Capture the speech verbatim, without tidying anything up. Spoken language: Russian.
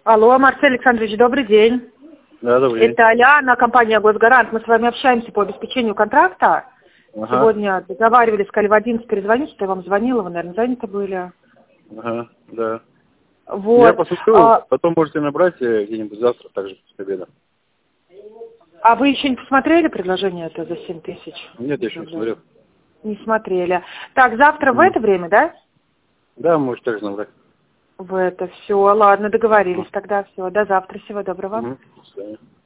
Алло, Марсель Александрович, добрый день. Да, добрый день. Это Аляна, компания «Госгарант». Мы с вами общаемся по обеспечению контракта. Ага. Сегодня договаривались, сказали в одиннадцать перезвонить, что я вам звонила, вы, наверное, заняты были. Ага, да. Вот. Я посмотрю, а, потом можете набрать э, где-нибудь завтра, также после обеда. а вы еще не посмотрели предложение это за семь тысяч? Нет, я еще не смотрел. Не смотрели. Так, завтра в Мгм. это время, да? Да, можете также набрать. В это все. Ладно, договорились тогда. Все, до завтра. Всего доброго. Угу. До свидания.